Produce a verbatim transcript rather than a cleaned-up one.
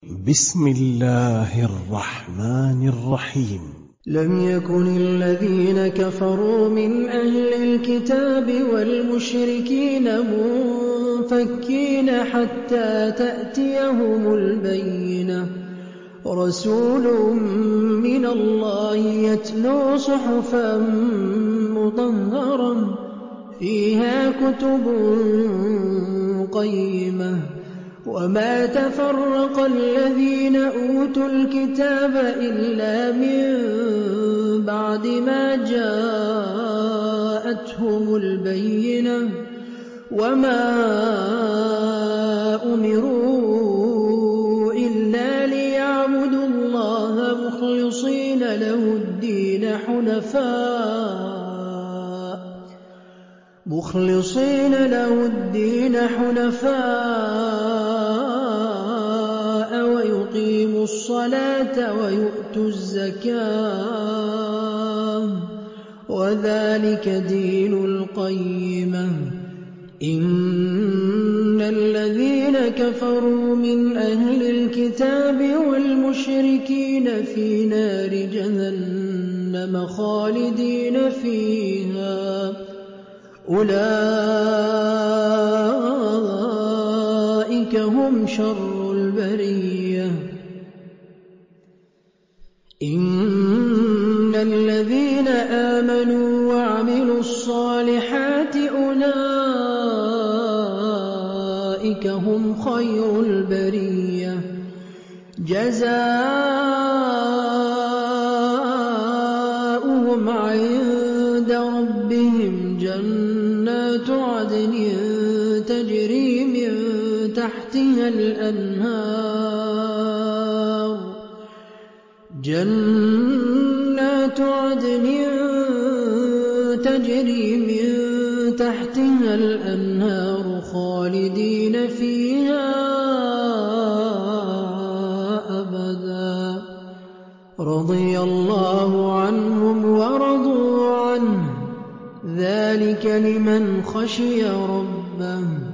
بسم الله الرحمن الرحيم. لم يكن الذين كفروا من أهل الكتاب والمشركين منفكين حتى تأتيهم البينة رسول من الله يتلو صحفا مطهرة فيها كتب قيمة وما تفرق الذين أوتوا الكتاب إلا من بعد ما جاءتهم البينة وما أمروا إلا ليعبدوا الله مخلصين له الدين حنفاء مخلصين له الدين حنفاء ويقيموا الصلاة ويؤتوا الزكاة وذلك دين القيمة. إن الذين كفروا من أهل الكتاب والمشركين في نار جهنم خالدين فيها أولئك هم شر البرية. إن الذين آمنوا وعملوا الصالحات أولئك هم خير البرية جزاؤهم عند ربهم جنات عدن تجري من تحتها الأنهار جنات عدن تجري من تحتها الأنهار خالدين فيها أبدا رضي الله عنهم ورضوا عنه ذلك لمن خشي ربه.